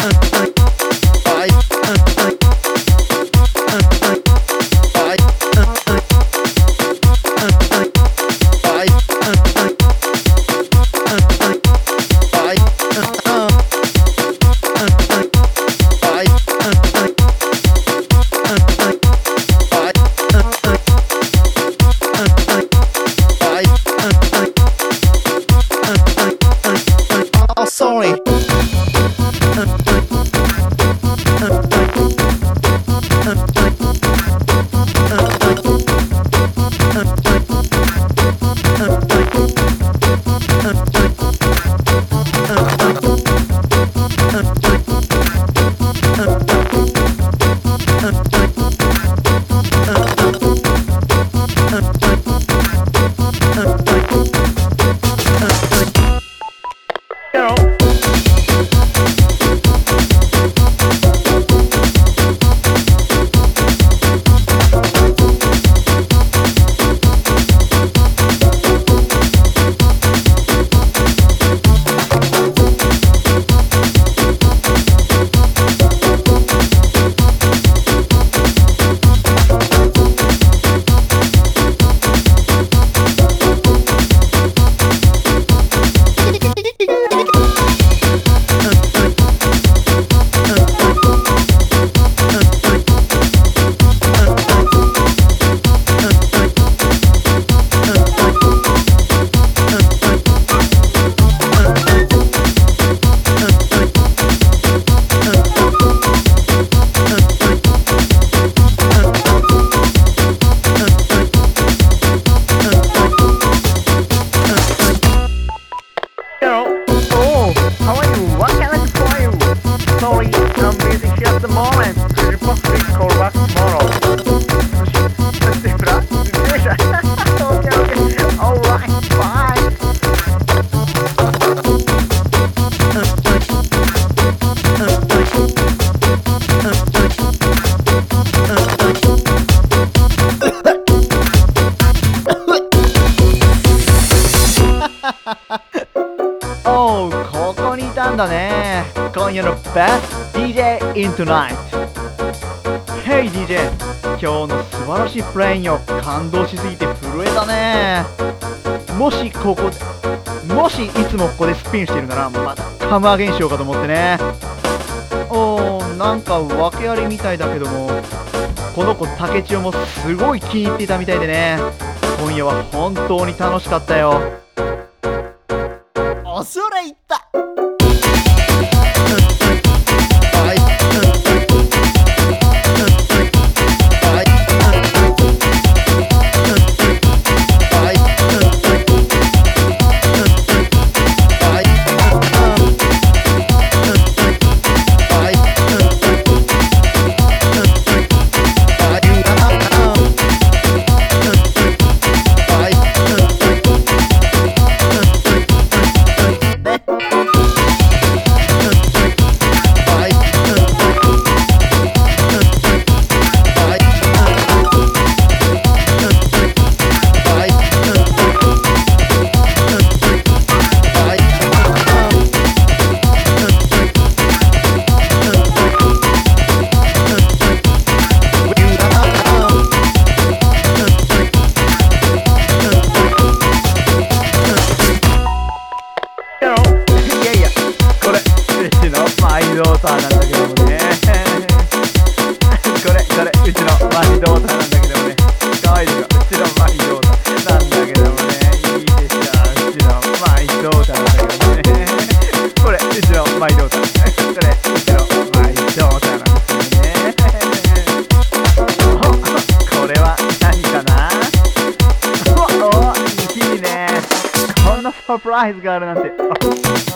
Sorry. Sorry, I'm busy here at the moment. Could you possibly call back tomorrow? Okay. Alright, bye. おう、ここにいたんだね。今夜の Best DJ in Tonight。 Hey DJ、 今日の素晴らしいプレイよ。感動しすぎて震えたね。もしいつもここでスピンしてるならまたカムアゲンしようかと思ってね。おー、なんか訳ありみたいだけども、この子竹千代もすごい気に入っていたみたいでね。今夜は本当に楽しかったよ。恐れ入った。マイドーターなんだけどもね。これうちのマイドーターなんだけどもね。かわいいでしょ。うちのマイドーターなんだけどもね。いいでしょ。うちのマイドーターなんだけどもね。これうちのマイドーター。これうちのマイドーターなんですよね。これは何かな。お、いいね。こんなサプライズがあるなんて。